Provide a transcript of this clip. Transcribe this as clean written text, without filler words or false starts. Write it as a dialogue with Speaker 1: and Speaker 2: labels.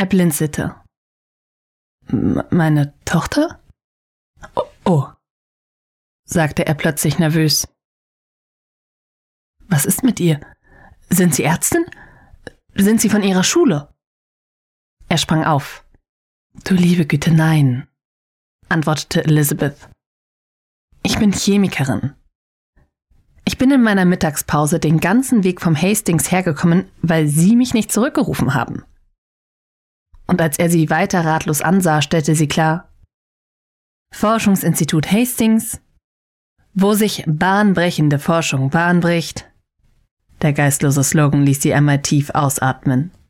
Speaker 1: Er blinzelte. Meine Tochter? Oh, sagte er plötzlich nervös. Was ist mit ihr? Sind Sie Ärztin? Sind Sie von Ihrer Schule? Er sprang auf. Du liebe Güte, nein, antwortete Elizabeth. Ich bin Chemikerin. Ich bin in meiner Mittagspause den ganzen Weg vom Hastings hergekommen, weil Sie mich nicht zurückgerufen haben. Und als er sie weiter ratlos ansah, stellte sie klar: Forschungsinstitut Hastings, wo sich bahnbrechende Forschung Bahn bricht. Der geistlose Slogan ließ sie einmal tief ausatmen.